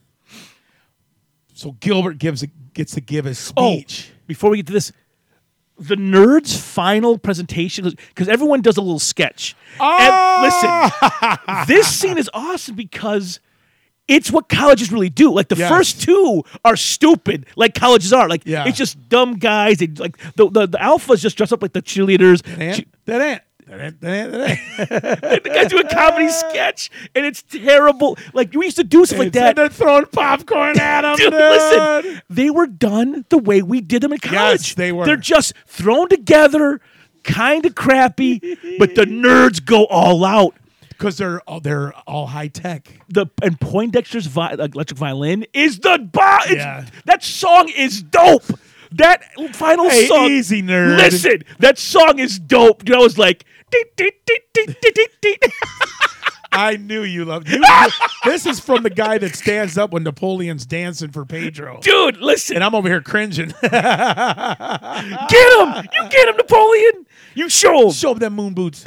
So Gilbert gives a, gets to give his speech. Oh, before we get to this, the nerds' final presentation, because everyone does a little sketch. Ah! And listen, this scene is awesome because it's what colleges really do. Like the Yes. first two are stupid, like colleges are. Like Yeah. it's just dumb guys. They like the, the the alphas just dress up like the cheerleaders. That ain't, Che- that ain't, that ain't, that ain't, that ain't. the guys do a comedy sketch, and it's terrible. Like we used to do stuff like It's- that. They're throwing popcorn at them, Dude, dude. listen, they were done the way we did them in college. they were. They're just thrown together, kind of crappy, but the nerds go all out. Because they're all, they're all high tech. The and Poindexter's vi- electric violin is the bo- it's, Yeah. That song is dope. That final Hey, song, easy, nerd. Listen, that song is dope. Dude, I was like, dee, dee, dee, dee, dee, dee, dee. I knew you loved you. This is from the guy that stands up when Napoleon's dancing for Pedro. Dude, listen, And I'm over here cringing. get him. You get him, Napoleon. You show him. Show him them moon boots.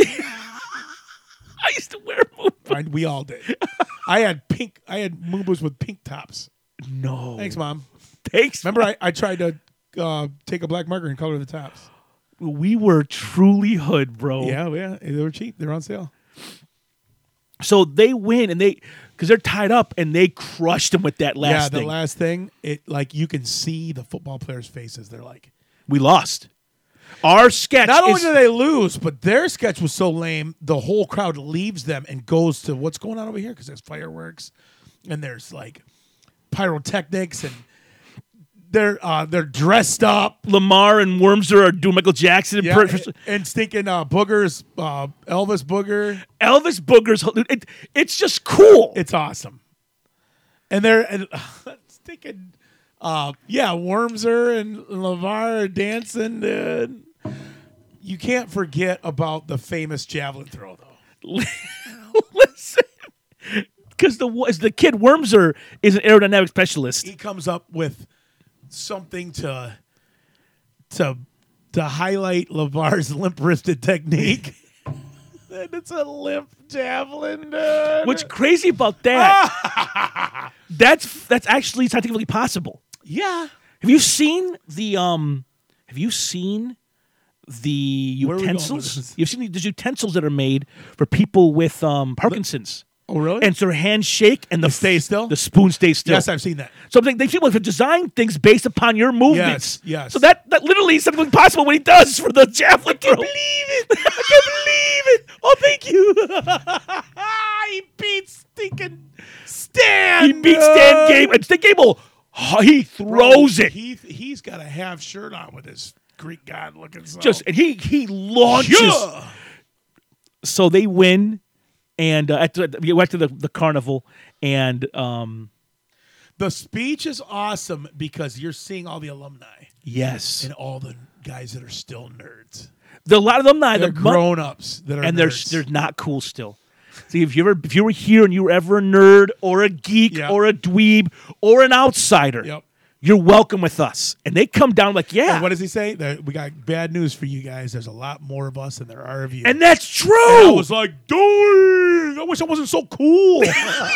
I used to wear moon boots. Fine, we all did. I had pink. I had moon boots with pink tops. No. Thanks, Mom. Thanks. Remember, I, I tried to uh, take a black marker and color the tops. We were truly hood, bro. Yeah, yeah. They were cheap. They were on sale. So they win, and they, because they're tied up, and they crushed them with that last yeah, the thing. last thing. It like you can see the football players' faces. They're like, we lost. Our sketch not only is, do they lose, but their sketch was so lame, the whole crowd leaves them and goes to what's going on over here because there's fireworks and there's like pyrotechnics and they're uh, they're dressed up. Lamar and Wormser are doing Michael Jackson. Yeah, imper- and, and stinking uh, boogers, uh, Elvis Booger. Elvis Boogers. It, it's just cool. It's awesome. And they're and, uh, stinking, uh, yeah, Wormser and LeVar are dancing. Dude. You can't forget about the famous javelin throw, though. Listen, because the the kid Wormser is an aerodynamic specialist. He comes up with something to to to highlight LeVar's limp wristed technique. And it's a limp javelin, dude. What's crazy about that? that's that's actually scientifically possible. yeah. Have you seen the um? Have you seen the Where are we going with utensils? this? You've seen the, there's utensils that are made for people with um Parkinson's, Oh, really? and so their hands shake and the stay still? The spoon stays still. yes, I've seen that. So they, they people have designed things based upon your movements. Yes, yes. So that that literally is something possible what he does for the javelin throw. Believe it. I can't believe it. Oh, thank you. He beats stinking Stan. He beats Stan Gable, and Stan Gable, oh, he throws it. He, he's got a half shirt on with his Greek god looking self. Just and he he launches. Yeah. So they win, and uh, at the, we went to the, the carnival, and um, The speech is awesome because you're seeing all the alumni yes, and all the guys that are still nerds. the, a lot of them not They're the grown ups that are and they're nerds. they're not cool still. See, if you ever if you were here and you were ever a nerd or a geek Yeah. or a dweeb or an outsider, Yep. you're welcome with us. And they come down like, yeah, And what does he say? That we got bad news for you guys. There's a lot more of us than there are of you. and that's true. And I was like, dang, I wish I wasn't so cool.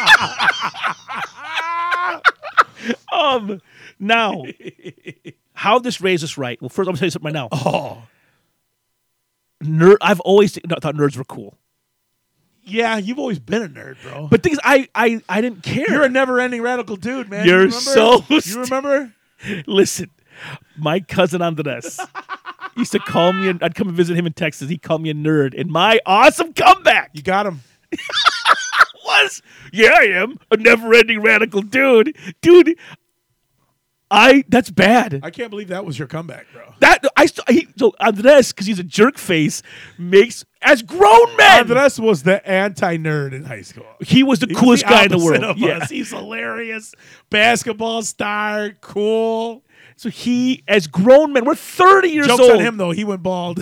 um, now, how this raised us right? Well, first I'm gonna tell you something right now. Oh. Nerd, I've always th- thought nerds were cool, Yeah, you've always been a nerd, bro. but things I I I didn't care. You're a never-ending radical dude, man. You're you remember? so You remember? Listen, my cousin Andres used to call me. I'd come and visit him in Texas. He called me a nerd, and my awesome comeback You got him. was, "Yeah, I am a never-ending radical dude, dude." I that's bad. I can't believe that was your comeback, bro. That I st- he, so Andres, because he's a jerk face, makes as grown men. Andres was the anti-nerd in high school. He was the He was coolest guy in the opposite world. of Yeah. us. He's hilarious. Basketball star, cool. So he, as grown men, we're thirty years Jokes old. on him, though. He went bald.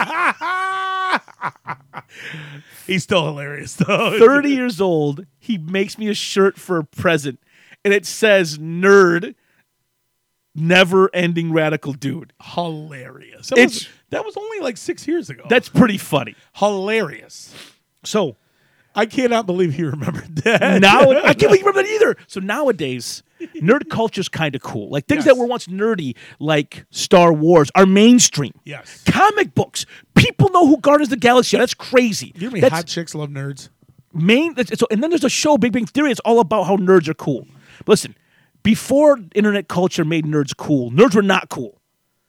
He's still hilarious, though. thirty years old. He makes me a shirt for a present, and it says "nerd." Never ending radical dude. Hilarious. That, It's- was, that was only like six years ago. That's pretty funny. hilarious. So I cannot believe you remembered that. now I can't believe you remember that either. So nowadays, nerd culture's kind of cool. Like things Yes. that were once nerdy, like Star Wars, are mainstream. Yes. Comic books. People know who Guardians of the Galaxy are. That's crazy. You know how many That's hot chicks love nerds? main. It's, so, and then there's a show, Big Bang Theory. It's all about how nerds are cool. But listen, before internet culture made nerds cool, nerds were not cool.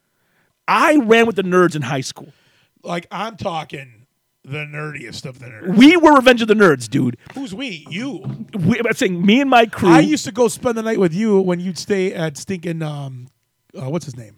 I ran with the nerds in high school. Like, I'm talking the nerdiest of the nerds. We were Revenge of the Nerds, dude. Who's we? You. We, I'm saying me and my crew. I used to go spend the night with you when you'd stay at stinking, um, uh, what's his name?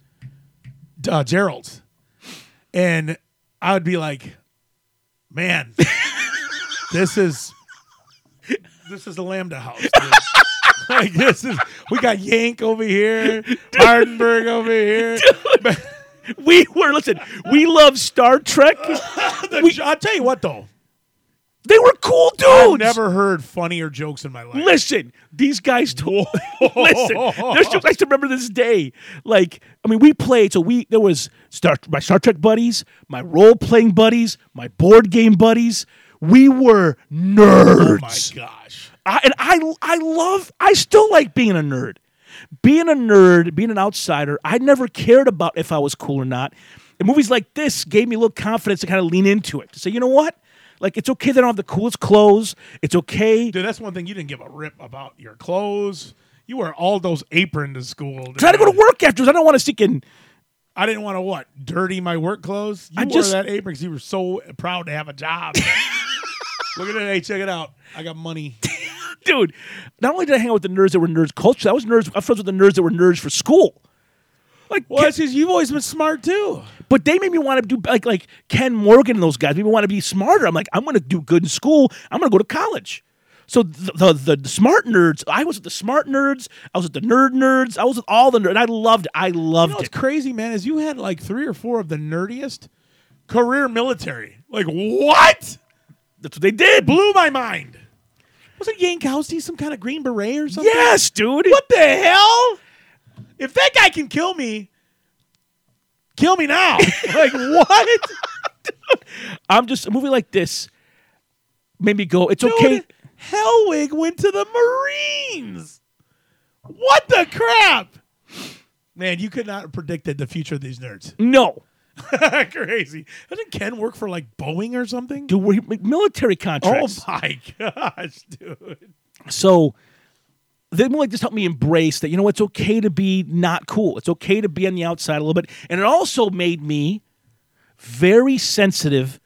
Uh, Gerald's. And I would be like, man, this is this is the Lambda house. Dude. Like, this is, we got Yank over here, Hardenberg over here. Dude, we were, listen, we love Star Trek. The- We- I'll tell you what, though. They were cool dudes. I've never heard funnier jokes in my life. Listen, these guys told. Listen, there's jokes I still remember this day. Like, I mean, we played. So we there was Star my Star Trek buddies, my role playing buddies, my board game buddies. We were nerds. Oh my gosh! I, and I I love. I still like being a nerd. Being a nerd, being an outsider. I never cared about if I was cool or not. And movies like this gave me a little confidence to kind of lean into it. To say, you know what? Like, it's okay that I don't have the coolest clothes. It's okay. Dude, that's one thing you didn't give a rip about your clothes. You wear all those aprons to school. Dude. Try to go to work afterwards. I don't want to stick in. I didn't want to what? Dirty my work clothes? You I wore just- that apron because you were so proud to have a job. Look at it. Hey, check it out. I got money. Dude, not only did I hang out with the nerds that were nerds culture, I was nerds. I was friends with the nerds that were nerds for school. Like, Well, that's because you've always been smart too. but they made me want to do like like Ken Morgan and those guys made me want to be smarter. I'm like, I'm going to do good in school. I'm going to go to college. So the, the the the smart nerds, I was with the smart nerds. I was with the nerd nerds. I was with all the nerds. And I loved it. I loved You know what's it. crazy, man, is you had like three or four of the nerdiest career military. Like, what? That's what they did. Blew my mind. Wasn't Yankowski some kind of Green Beret or something? Yes, dude. What the hell? If that guy can kill me, kill me now. Like, what? I'm just a movie like this made me go. It's Dude, okay. Hellwig went to the Marines. What the crap? Man, you could not have predicted the future of these nerds. No, Crazy. Doesn't Ken work for like Boeing or something? dude. We're military Oh contracts. my gosh, dude. So they more like just helped me embrace that, you know, it's okay to be not cool. It's okay to be on the outside a little bit. And it also made me very sensitive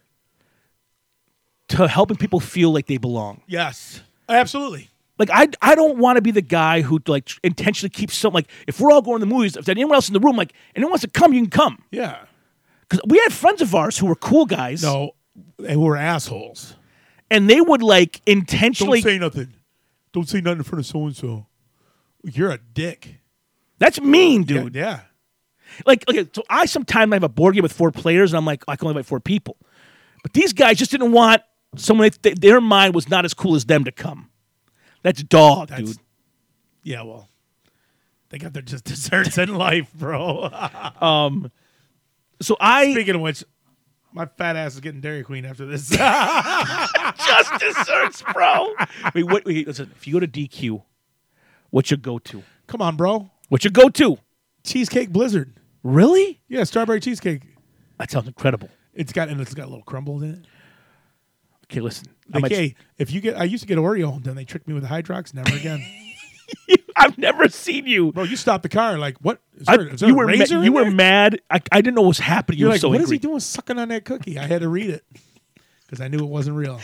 to helping people feel like they belong. Yes, absolutely. Like, I, I don't want to be the guy who, like, intentionally keeps something, like, if we're all going to the movies, if there's anyone else in the room, like, anyone wants to come, you can come. Yeah. Because we had friends of ours who were cool guys. No, they were assholes. And they would, like, Don't intentionally. say nothing. Don't say nothing in front of so and so. You're a dick, That's mean, dude. Yeah. Like, okay, so I sometimes have a board game with four players, and I'm like, I can only invite four people. But these guys just didn't want someone, th- their mind was not as cool as them to come. That's dog, That's, dude. Yeah, well, they got their just desserts in life, bro. So I Speaking of which, my fat ass is getting Dairy Queen after this. just desserts, bro. Wait, what? Wait, listen. If you go to D Q, what's your go-to? Come on, bro. What's your go-to? Cheesecake Blizzard. Really? Yeah, strawberry cheesecake. That sounds incredible. It's got and it's got a little crumble in it. Okay, listen. I Like, might- hey, if you get, I used to get Oreo, then they tricked me with the Hydrox. Never again, I've never seen you. bro. You stopped the car. Like, what? Is I- there, is there you a were ma- razor in you were there? mad. I, I didn't know what was happening. You You're were like, so what angry. is he doing sucking on that cookie? I had to read it because I knew it wasn't real.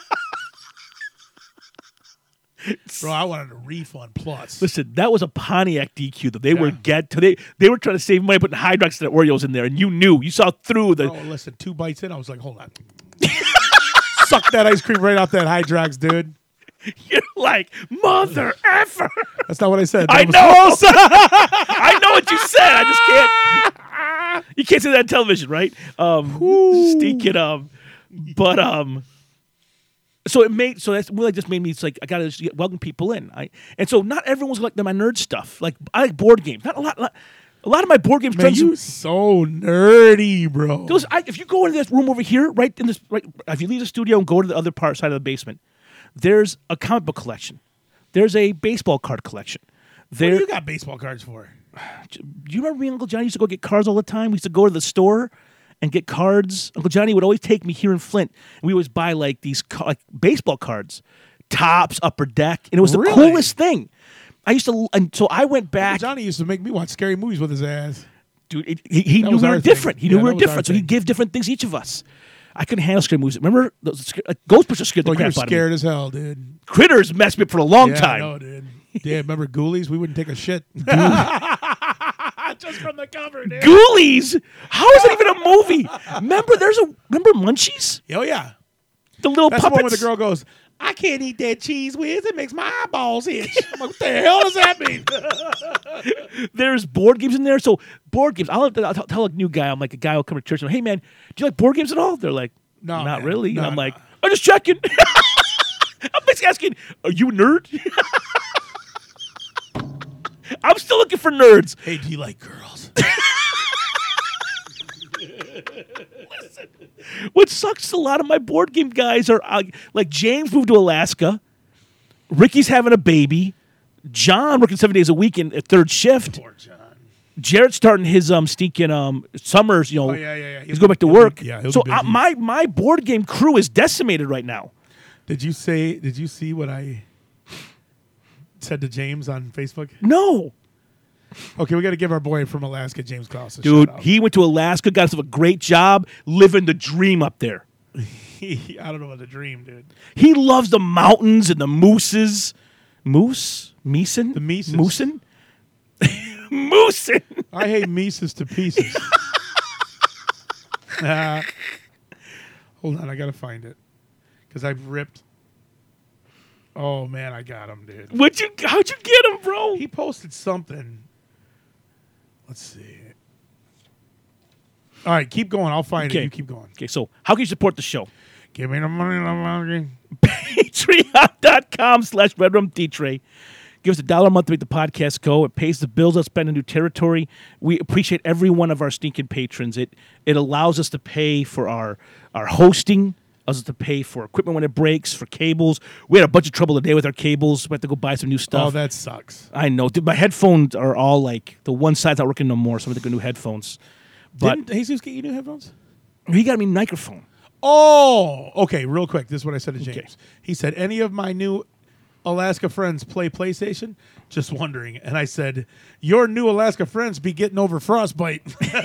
Bro, I wanted a refund plus. Listen, that was a Pontiac D Q that they were Yeah. get to. They they were trying to save money putting Hydrox and Oreos in there, and you knew. You saw through the. Bro, listen, two bites in, I was like, hold on. Suck that ice cream right off that Hydrox, dude. You're like, mother effer. That's not what I said. but I was know. close. I know what you said. I just can't. You can't say that on television, right? Um, stinking um, but um. So it made so that's really just made me. It's like I gotta just get- welcome people in. I and so not everyone's like my nerd stuff. Like I like board games. Not a lot. lot a lot of my board games Man, friends. you so nerdy, bro. Those, I, if you go into this room over here, right in this, right, if you leave the studio and go to the other part side of the basement, there's a comic book collection. There's a baseball card collection. What There, do you got baseball cards for? do you remember me and Uncle John used to go get cards all the time? We used to go to the store, and get cards. Uncle Johnny would always take me here in Flint, and we always buy like these ca- like baseball cards, Tops, Upper Deck, and it was the Really? coolest thing. I used to, and so I went back. Johnny used to make me watch scary movies with his ass. Dude, it, he, he That knew was we our were thing. different. He Yeah, knew we that were was our different, so thing. he'd give different things to each of us. I couldn't handle scary movies. Remember, those, sc- like, Ghostbusters scared the Well, you were crap out of me. scared as hell, dude. Critters messed me up for a long yeah, time. I know, dude. Yeah, remember Ghoulies? We wouldn't take a shit. Just from the cover, dude. Ghoulies? How is that even a movie? Remember, there's a remember Munchies? Oh, yeah. The little That's puppets. the one where the girl goes, I can't eat that cheese whiz. It makes my eyeballs itch. I'm like, what the hell does that mean? There's board games in there. So board games. I'll, I'll t- tell a new guy. I'm like a guy will come to church and hey man, do you like board games at all? They're like, No, not man. really. No, and I'm no. like, I'm just checking. I'm basically asking, are you a nerd? I'm still looking for nerds. Hey, do you like girls? What sucks is a lot of my board game guys are uh, like James moved to Alaska. Ricky's having a baby. John working seven days a week in a third shift. Poor John. Jared's starting his um stinking um summers. You know, Oh, yeah, yeah, yeah. he's He'll going be- back to he'll be- work. yeah, he'll so be uh, busy. my my board game crew is decimated right now. Did you say, did you see what I said to James on Facebook? No, Okay, we got to give our boy from Alaska, James Klaus, a dude, shout out. he went to Alaska, got himself a great job, living the dream up there. I don't know about the dream, dude. He loves the mountains and the mooses. Moose? Meeson? The Mises. Moosin? Moosin. I hate Mises to pieces. Uh, hold on, I got to find it. Because I've ripped. Oh, man, I got him, dude. What'd you, how'd you get him, bro? He posted something. Let's see. All right, keep going. I'll find Okay. it. You keep going. Okay, so how can you support the show? Give me the money. I'm hungry. Patreon.com slash Red Rum T-Tray. Give us a dollar a month to make the podcast go. It pays the bills. Let's spend in new territory. We appreciate every one of our stinking patrons. It it allows us to pay for our, our hosting, allows us to pay for equipment when it breaks, for cables. We had a bunch of trouble today with our cables. We had to go buy some new stuff. Oh, that sucks. I know. Dude, my headphones are all like, the one side's not working no more, so I'm going to get new headphones. But Didn't Jesus get you new headphones? he got me a microphone. Oh, okay. Real quick. This is what I said to James. Okay. He said, any of my new Alaska friends play PlayStation? Just wondering. And I said, your new Alaska friends be getting over frostbite.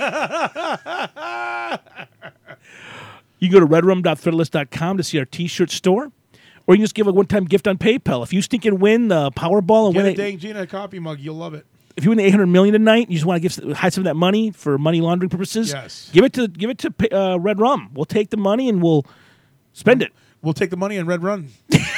You can go to red rum dot threadless dot com to see our T-shirt store, or you can just give a one-time gift on PayPal. If you stinking win the Powerball and Get win a it, dang Gina a coffee mug. You'll love it. if you win the eight hundred million tonight, and you just want to give hide some of that money for money laundering purposes. Yes. give it to give it to uh, Red Rum. We'll take the money and we'll spend it. We'll take the money and Red Run.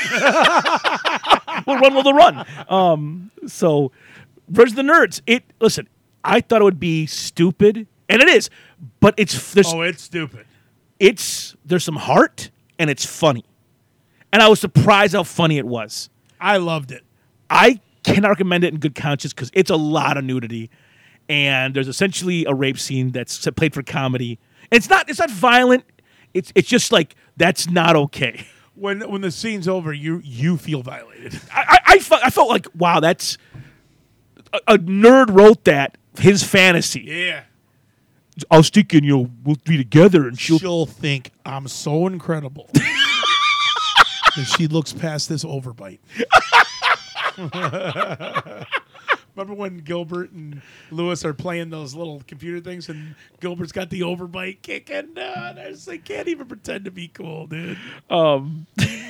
We'll run with the run. Um, so, versus the nerds. It listen. I thought it would be stupid, and it is, but it's there's Oh, it's stupid. it's there's some heart and it's funny, and I was surprised how funny it was. I loved it. I cannot recommend it in good conscience because it's a lot of nudity, and there's essentially a rape scene that's played for comedy. And it's not it's not violent. It's it's just like that's not okay. When when the scene's over, you you feel violated. I I, I, felt, I felt like wow, that's a, a nerd wrote that his fantasy. Yeah. I was thinking, you know, we'll be together and she'll. She'll think I'm so incredible. And she looks past this overbite. Remember when Gilbert and Lewis are playing those little computer things and Gilbert's got the overbite kicking? No, they can't even pretend to be cool, dude. Um,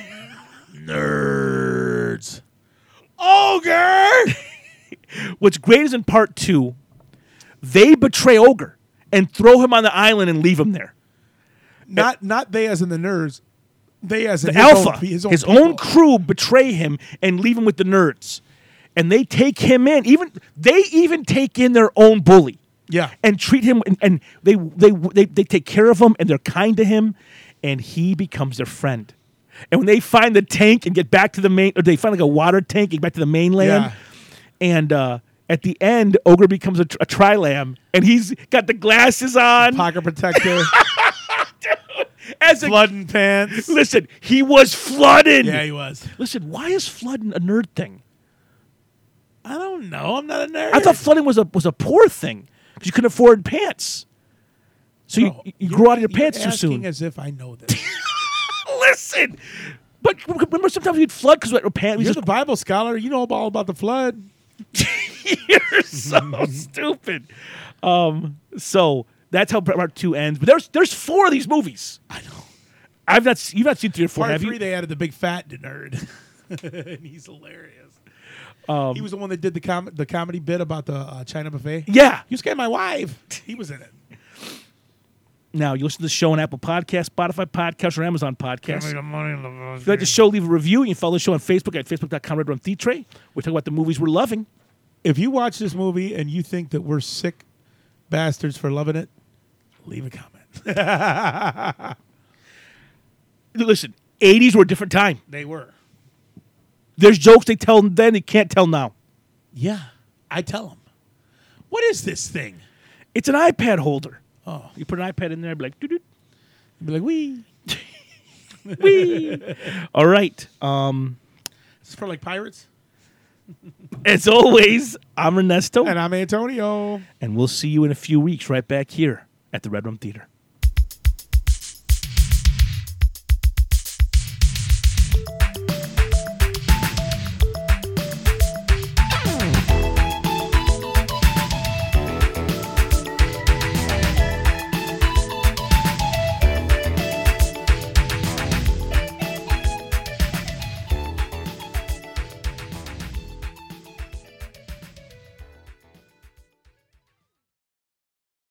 Nerds. Ogre! what's great is in part two, they betray Ogre and throw him on the island and leave him there. Not not they as in the nerds. They as in The his Alpha, own, his own, his people. own crew betray him and leave him with the nerds. And they take him in. Even they even take in their own bully. Yeah. And treat him and, and they, they they they take care of him and they're kind to him and he becomes their friend. And when they find the tank and get back to the main or they find like a water tank and get back to the mainland Yeah. and uh, at the end Ogre becomes a, tr- a tri-lam and he's got the glasses on Pocket protector, as a flooding pants. listen, he was flooding. Yeah, he was. Listen, why is flooding a nerd thing? I don't know. I'm not a nerd. I thought flooding was a was a poor thing because you couldn't afford pants. So So you, Bro, you you're- grow out of your you're pants too asking soon. as if I know this. Listen, but remember sometimes we'd flood because our pants. You're the Bible scholar. You know all about the flood. You're so stupid. Um, so that's how part two ends. But there's there's four of these movies. I know. I've not s- you've not seen three or four, Part have three, you? they added the big fat nerd, and he's hilarious. Um, he was the one that did the com- the comedy bit about the uh, China buffet. Yeah. You scared my wife. He was in it. Now you listen to the show on Apple Podcasts, Spotify Podcasts, or Amazon Podcasts. Give me the money in the If you like the show, leave a review. You can follow the show on Facebook at facebook dot com Red Rum Theatre. We talk about the movies we're loving. If you watch this movie and you think that we're sick bastards for loving it, leave a comment. Listen, eighties were a different time. They were. There's jokes they tell then they can't tell now. Yeah, I tell them. What is this thing? It's an iPad holder. Oh, You put an iPad in there, be like, doo-doo, be like, wee. wee. All right. Um, This is for like pirates. as always, I'm Ernesto, And I'm Antonio. and we'll see you in a few weeks right back here at the Red Rum Theater.